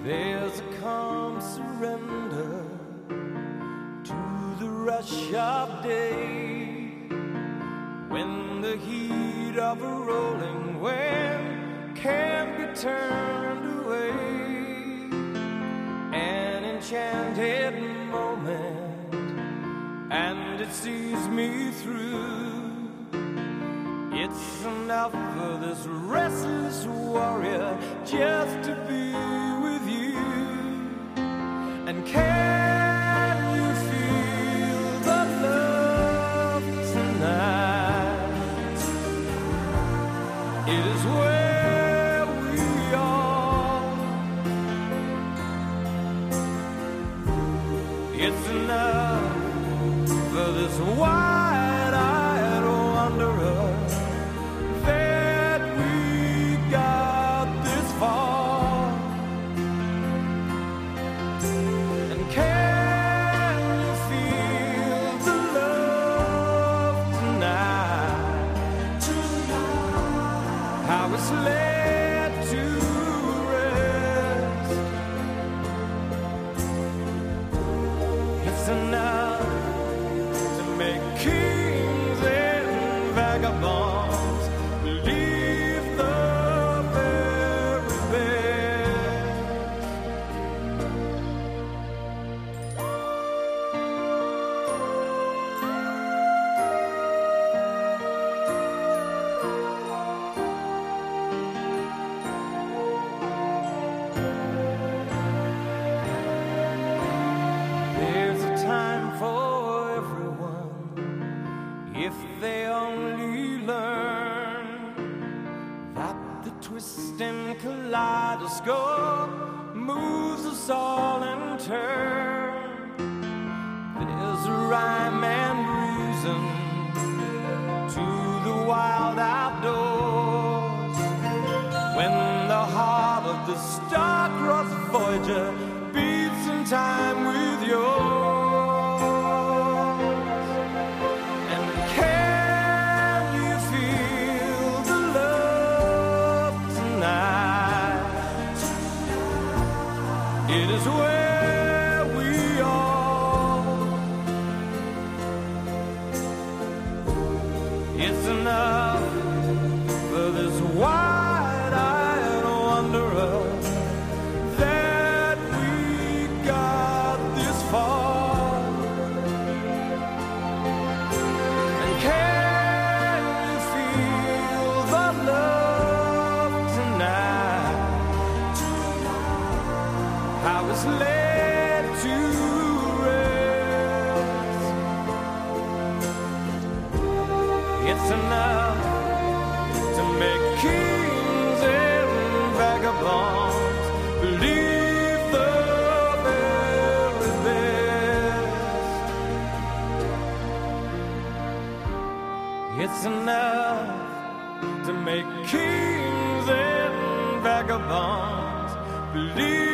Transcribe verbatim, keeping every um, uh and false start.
There's a calm surrender to the rush of day, when the heat of a rolling wind can't be turned away. An enchanted moment, and it sees me through. It's enough for this restless warrior just to be with you. And can you feel the love tonight? It is where we are. It's enough for this wide-eyed wanderer that we got this far. And can you feel the love tonight? Tonight. How it's laid to rest. It's enough to make kings and vagabonds believe the very best. There's a time for everyone, if they only learn that the twisting kaleidoscope moves us all in turn. There's a rhyme and reason to the wild outdoors, when the heart of the star-crossed Voyager beats in time with yours. And can you feel the love tonight? It is where we are. It's enough for this wide-eyed wanderer that we got this far. And can you feel the love tonight? How it's laid to rest. It's enough to make kings and vagabonds believe the very best. It's enough to make kings and vagabonds believe